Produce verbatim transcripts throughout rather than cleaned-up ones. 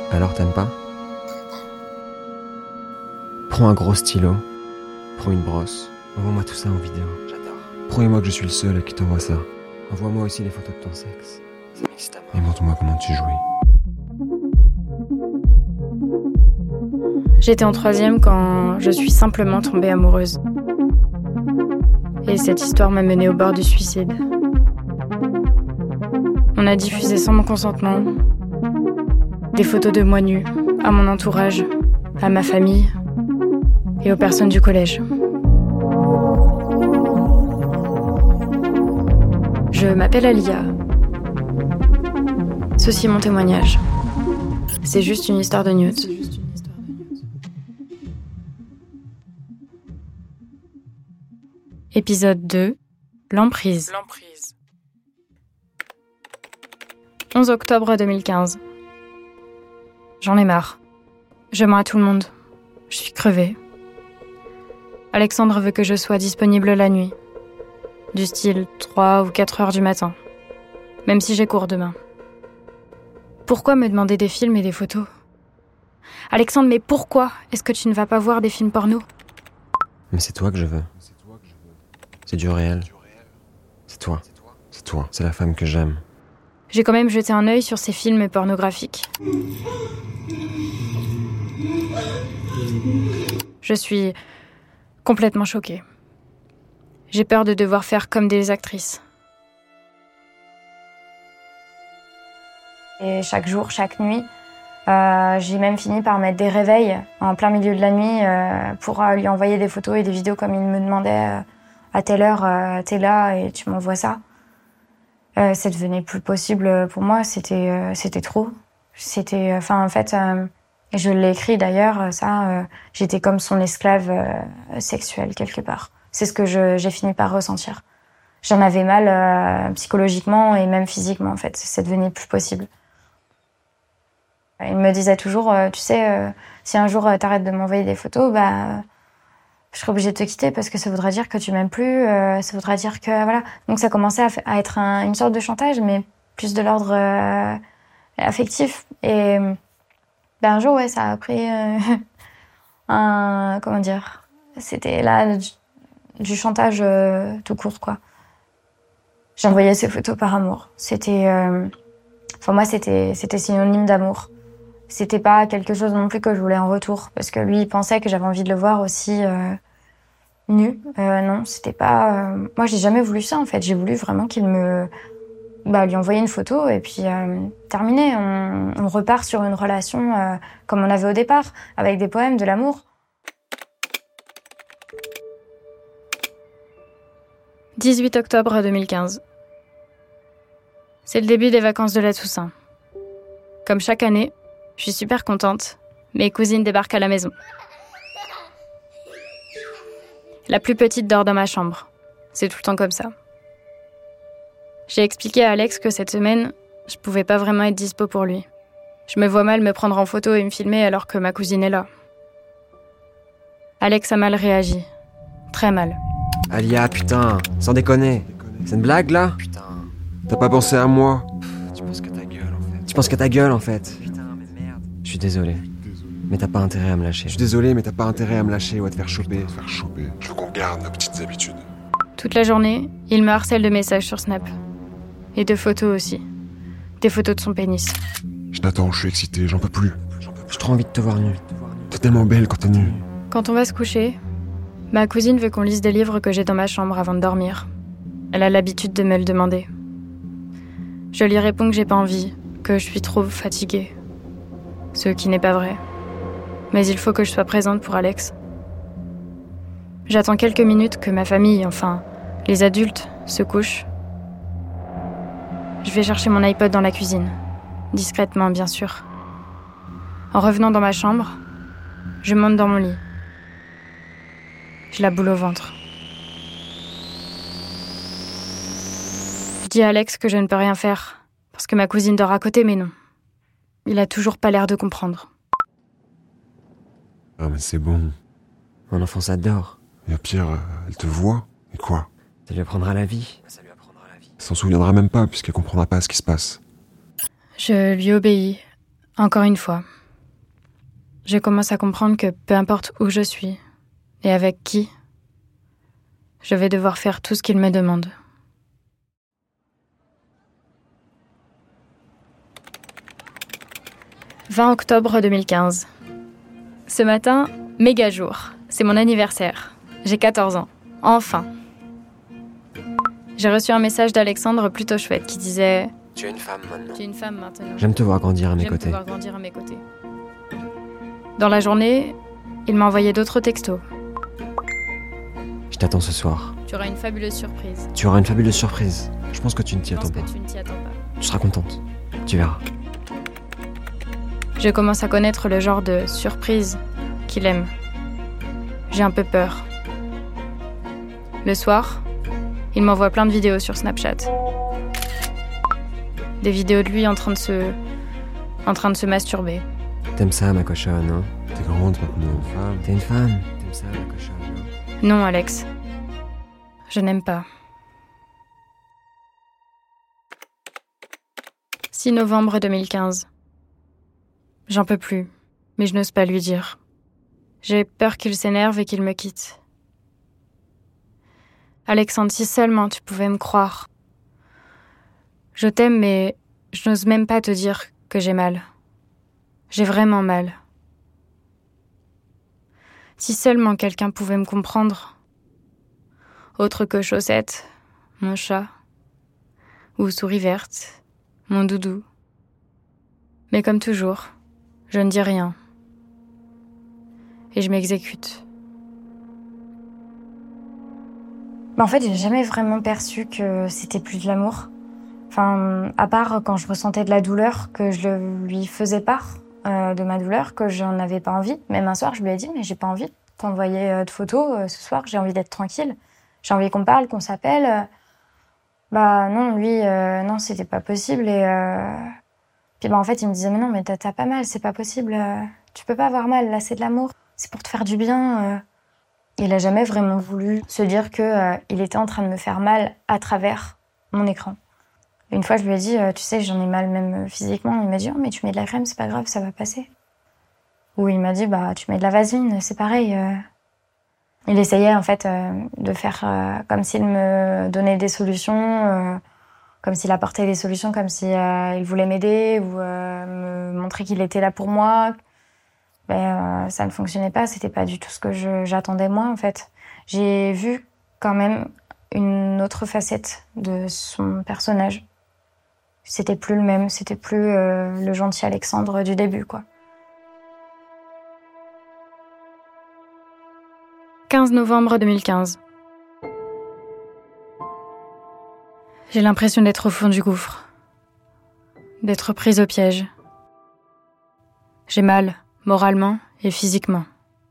Alors t'aimes pas ? Prends un gros stylo, prends une brosse, envoie-moi tout ça en vidéo. J'adore. Promets-moi que je suis le seul à qui t'envoie ça. Envoie-moi aussi les photos de ton sexe. Ça m'excite à mort. Et montre-moi comment tu jouis. J'étais en troisième quand je suis simplement tombée amoureuse. Et cette histoire m'a menée au bord du suicide. On a diffusé sans mon consentement des photos de moi nue à mon entourage, à ma famille et aux personnes du collège. Je m'appelle Alia. Ceci est mon témoignage. C'est juste une histoire de nude. Épisode deux, l'emprise. L'emprise. onze octobre deux mille quinze. J'en ai marre. Je mens à tout le monde. Je suis crevée. Alexandre veut que je sois disponible la nuit. Du style trois ou quatre heures du matin. Même si j'ai cours demain. Pourquoi me demander des films et des photos ? Alexandre, mais pourquoi est-ce que tu ne vas pas voir des films porno ? Mais c'est toi que je veux. C'est du réel. C'est toi. C'est toi. C'est la femme que j'aime. J'ai quand même jeté un œil sur ces films pornographiques. Je suis complètement choquée. J'ai peur de devoir faire comme des actrices. Et chaque jour, chaque nuit, euh, j'ai même fini par mettre des réveils en plein milieu de la nuit euh, pour euh, lui envoyer des photos et des vidéos comme il me demandait euh, à telle heure, euh, t'es là et tu m'envoies ça. Euh, ça devenait plus possible pour moi, c'était euh, c'était trop. C'était, enfin, en fait, euh, je l'ai écrit d'ailleurs, ça, euh, j'étais comme son esclave euh, sexuelle quelque part. C'est ce que je, j'ai fini par ressentir. J'en avais mal euh, psychologiquement et même physiquement, en fait. Ça devenait plus possible. Il me disait toujours, euh, tu sais, euh, si un jour euh, t'arrêtes de m'envoyer des photos, bah, je serai obligée de te quitter parce que ça voudra dire que tu m'aimes plus, euh, ça voudra dire que, voilà. Donc ça commençait à, f- à être un, une sorte de chantage, mais plus de l'ordre euh, affectif. Et ben, un jour, ouais, ça a pris euh, un, comment dire, c'était là du, du chantage euh, tout court, quoi. J'envoyais ces photos par amour. C'était, euh, enfin moi, c'était, c'était synonyme d'amour. C'était pas quelque chose non plus que je voulais en retour, parce que lui, il pensait que j'avais envie de le voir aussi euh, nu. Euh, non, c'était pas. Euh... Moi, j'ai jamais voulu ça en fait. J'ai voulu vraiment qu'il me, bah, lui envoyer une photo et puis euh, terminé. On, on repart sur une relation euh, comme on avait au départ, avec des poèmes, de l'amour. dix-huit octobre deux mille quinze. C'est le début des vacances de la Toussaint. Comme chaque année, je suis super contente. Mes cousines débarquent à la maison. La plus petite dort dans ma chambre. C'est tout le temps comme ça. J'ai expliqué à Alex que cette semaine, je pouvais pas vraiment être dispo pour lui. Je me vois mal me prendre en photo et me filmer alors que ma cousine est là. Alex a mal réagi. Très mal. Alia, putain, sans déconner. C'est une blague, là ? Putain. T'as pas pensé à moi ? Pff, tu penses qu'à ta gueule, en fait. Tu penses qu'à ta gueule, en fait. Putain, mais merde. Je suis désolé. Mais t'as pas intérêt à me lâcher. Je suis désolé, mais t'as pas intérêt à me lâcher ou à te faire choper. Faire choper. Je veux qu'on garde nos petites habitudes. Toute la journée, il me harcèle de messages sur Snap. Et de photos aussi. Des photos de son pénis. Je t'attends, je suis excité, j'en peux plus. J'ai trop envie de te voir nue. T'es tellement belle quand t'es nue. Quand on va se coucher, ma cousine veut qu'on lise des livres que j'ai dans ma chambre avant de dormir. Elle a l'habitude de me le demander. Je lui réponds que j'ai pas envie, que je suis trop fatiguée. Ce qui n'est pas vrai. Mais il faut que je sois présente pour Alex. J'attends quelques minutes que ma famille, enfin, les adultes, se couchent. Je vais chercher mon iPod dans la cuisine. Discrètement, bien sûr. En revenant dans ma chambre, je monte dans mon lit. J'ai la boule au ventre. Je dis à Alex que je ne peux rien faire, parce que ma cousine dort à côté, mais non. Il a toujours pas l'air de comprendre. Ah mais c'est bon. Mon enfant s'adore. Et au pire, euh, elle te voit, et quoi ? Ça lui apprendra la vie. Ça lui apprendra la vie. Elle s'en souviendra même pas, puisqu'elle comprendra pas ce qui se passe. Je lui obéis, encore une fois. je commence à comprendre que peu importe où je suis et avec qui, je vais devoir faire tout ce qu'il me demande. vingt octobre deux mille quinze. Ce matin, méga jour. C'est mon anniversaire. J'ai quatorze ans. Enfin. J'ai reçu un message d'Alexandre plutôt chouette qui disait « Tu es une femme maintenant. Tu es une femme maintenant. J'aime te voir grandir à mes J'aime côtés. te voir grandir à mes côtés. » Dans la journée, il m'a envoyé d'autres textos. Je t'attends ce soir. Tu auras une fabuleuse surprise. Tu auras une fabuleuse surprise. Je pense que tu ne t'y Je pense attends que pas. tu ne t'y attends pas. Tu seras contente. Tu verras. Je commence à connaître le genre de surprise qu'il aime. J'ai un peu peur. Le soir, il m'envoie plein de vidéos sur Snapchat. Des vidéos de lui en train de se... en train de se masturber. T'aimes ça, ma cochonne, hein? T'es grande maintenant. Femme. T'es une femme. T'aimes ça, ma cochonne, hein? Non, Alex. Je n'aime pas. six novembre deux mille quinze. J'en peux plus, mais je n'ose pas lui dire. J'ai peur qu'il s'énerve et qu'il me quitte. Alexandre, si seulement tu pouvais me croire. Je t'aime, mais je n'ose même pas te dire que j'ai mal. J'ai vraiment mal. Si seulement quelqu'un pouvait me comprendre. Autre que Chaussette, mon chat, ou Souris verte, mon doudou. Mais comme toujours, je ne dis rien. Et je m'exécute. En fait, j'ai jamais vraiment perçu que c'était plus de l'amour. Enfin, à part quand je ressentais de la douleur, que je le, lui faisais part euh, de ma douleur, que j'en avais pas envie. Même un soir, je lui ai dit, mais j'ai pas envie de t'envoyer euh, de photos euh, ce soir, j'ai envie d'être tranquille. J'ai envie qu'on parle, qu'on s'appelle. Euh, bah non, lui, euh, non, c'était pas possible. Et euh... puis bah en fait, il me disait, mais non, mais t'as, t'as pas mal, c'est pas possible. Euh, tu peux pas avoir mal, là, c'est de l'amour. C'est pour te faire du bien. Euh... Il a jamais vraiment voulu se dire que euh, il était en train de me faire mal à travers mon écran. Une fois, je lui ai dit, euh, tu sais, j'en ai mal même physiquement. Il m'a dit, oh, mais tu mets de la crème, c'est pas grave, ça va passer. Ou il m'a dit, bah, tu mets de la vaseline, c'est pareil. Euh... Il essayait, en fait, euh, de faire euh, comme s'il me donnait des solutions, euh, comme s'il apportait des solutions, comme s'il euh, il voulait m'aider ou euh, me montrer qu'il était là pour moi. Ben, euh, ça ne fonctionnait pas, c'était pas du tout ce que je, j'attendais moi, en fait. J'ai vu quand même une autre facette de son personnage. C'était plus le même, c'était plus euh, le gentil Alexandre du début, quoi. quinze novembre deux mille quinze. J'ai l'impression d'être au fond du gouffre, d'être prise au piège. J'ai mal, moralement et physiquement.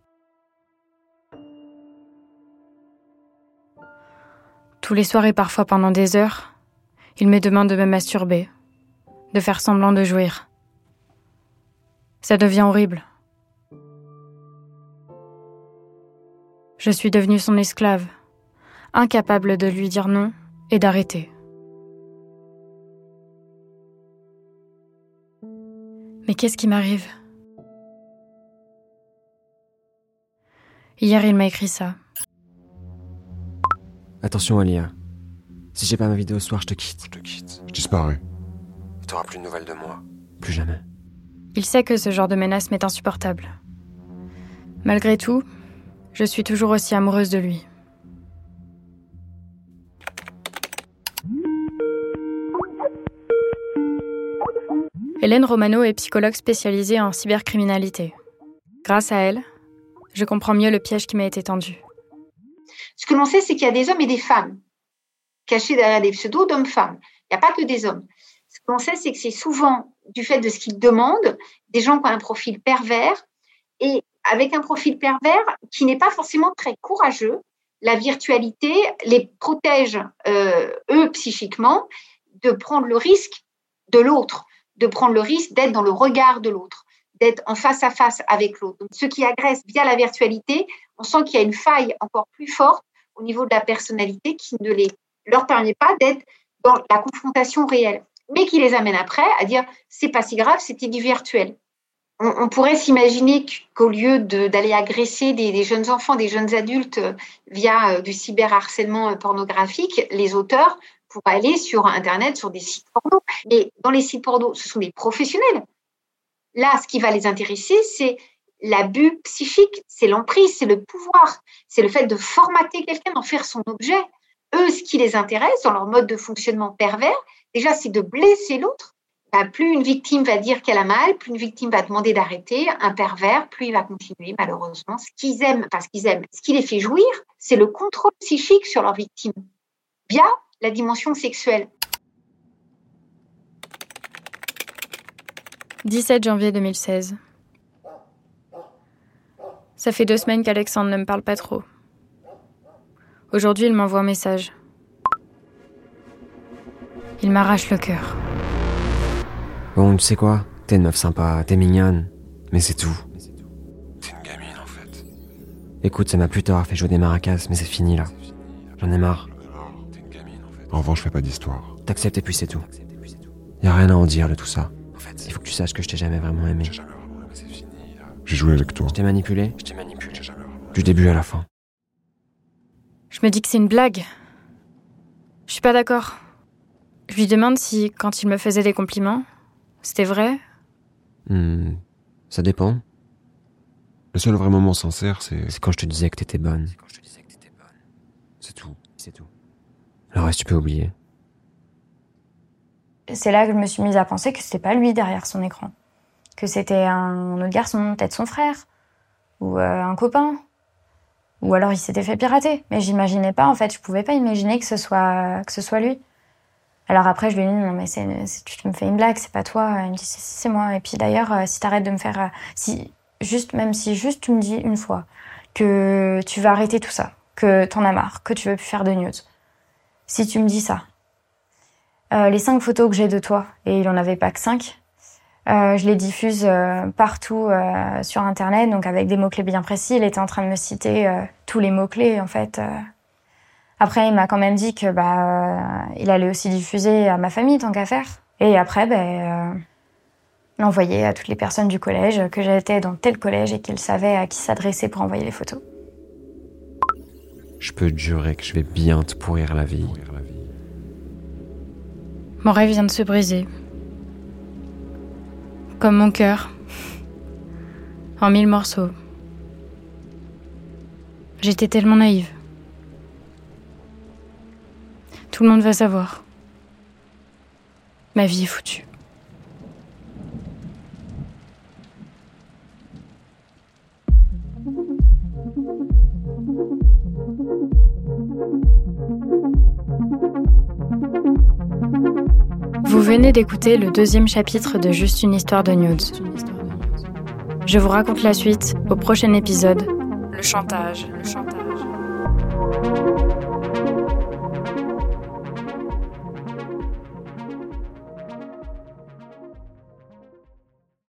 Tous les soirs et parfois pendant des heures, il me demande de me masturber, de faire semblant de jouir. Ça devient horrible. Je suis devenue son esclave, incapable de lui dire non et d'arrêter. Mais qu'est-ce qui m'arrive ? Hier, il m'a écrit ça. Attention, Alia. Si j'ai pas ma vidéo ce soir, je te quitte. Je te quitte. Je disparais. T'auras plus de nouvelles de moi. Plus jamais. Il sait que ce genre de menace m'est insupportable. Malgré tout, je suis toujours aussi amoureuse de lui. Hélène Romano est psychologue spécialisée en cybercriminalité. Grâce à elle, je comprends mieux le piège qui m'a été tendu. Ce que l'on sait, c'est qu'il y a des hommes et des femmes cachés derrière des pseudos d'hommes-femmes. Il n'y a pas que des hommes. Ce que l'on sait, c'est que c'est souvent, du fait de ce qu'ils demandent, des gens qui ont un profil pervers et avec un profil pervers qui n'est pas forcément très courageux. La virtualité les protège, euh, eux, psychiquement, de prendre le risque de l'autre, de prendre le risque d'être dans le regard de l'autre, d'être en face à face avec l'autre. Donc, ceux qui agressent via la virtualité, on sent qu'il y a une faille encore plus forte au niveau de la personnalité qui ne les, leur permet pas d'être dans la confrontation réelle, mais qui les amène après à dire c'est pas si grave, c'était du virtuel. On, on pourrait s'imaginer qu'au lieu de, d'aller agresser des, des jeunes enfants, des jeunes adultes via euh, du cyberharcèlement pornographique, les auteurs pourraient aller sur Internet, sur des sites porno. Et dans les sites porno, ce sont des professionnels. Là, ce qui va les intéresser, c'est l'abus psychique, c'est l'emprise, c'est le pouvoir, c'est le fait de formater quelqu'un, d'en faire son objet. Eux, ce qui les intéresse dans leur mode de fonctionnement pervers, déjà, c'est de blesser l'autre. Bah, plus une victime va dire qu'elle a mal, plus une victime va demander d'arrêter, un pervers, plus il va continuer, malheureusement. Ce qu'ils aiment, parce qu'ils aiment, ce qui les fait jouir, c'est le contrôle psychique sur leur victime, via la dimension sexuelle. dix-sept janvier deux mille seize. Ça fait deux semaines qu'Alexandre ne me parle pas trop. Aujourd'hui, il m'envoie un message. Il m'arrache le cœur. Bon, tu sais quoi? T'es une meuf sympa, t'es mignonne, mais c'est tout. T'es une gamine, en fait. Écoute, ça m'a plus tard fait jouer des maracas, mais c'est fini là. J'en ai marre. Alors, t'es une gamine, en fait. En revanche, je fais pas d'histoire. T'acceptes et puis c'est tout. Y a rien à en dire de tout ça. En fait, il faut que tu saches que je t'ai jamais vraiment aimé. J'ai jamais vraiment aimé, c'est fini. J'ai joué avec toi. Je t'ai manipulé, Je t'ai manipulé. J'ai jamais vraiment. du début à la fin. Je me dis que c'est une blague. Je suis pas d'accord. Je lui demande si, quand il me faisait des compliments, c'était vrai. Hmm, ça dépend. Le seul vrai moment sincère, c'est... C'est quand je te disais que t'étais bonne. C'est tout. C'est tout. Le reste, tu peux oublier. C'est là que je me suis mise à penser que c'était pas lui derrière son écran. Que c'était un autre garçon, peut-être son frère. Ou euh, un copain. Ou alors il s'était fait pirater. Mais j'imaginais pas, en fait, je pouvais pas imaginer que ce soit, que ce soit lui. Alors après, je lui ai dit, non, mais c'est, c'est, tu me fais une blague, c'est pas toi. Il me dit, si, si, c'est moi. Et puis d'ailleurs, euh, si t'arrêtes de me faire... Euh, si, juste, même si juste tu me dis une fois que tu vas arrêter tout ça, que t'en as marre, que tu veux plus faire de news. Si tu me dis ça, euh, les cinq photos que j'ai de toi, et il en avait pas que cinq, euh, je les diffuse euh, partout euh, sur Internet, donc avec des mots-clés bien précis. Il était en train de me citer euh, tous les mots-clés, en fait. Euh. Après, il m'a quand même dit que bah, euh, il allait aussi diffuser à ma famille, tant qu'à faire. Et après, bah, euh, l'envoyer à toutes les personnes du collège, que j'étais dans tel collège et qu'ils savaient à qui s'adresser pour envoyer les photos. Je peux te jurer que je vais bien te pourrir la vie. Mon rêve vient de se briser. Comme mon cœur. En mille morceaux. J'étais tellement naïve. Tout le monde va savoir. Ma vie est foutue. Vous venez d'écouter le deuxième chapitre de Juste une histoire de nudes. Je vous raconte la suite au prochain épisode. Le chantage. Le chantage.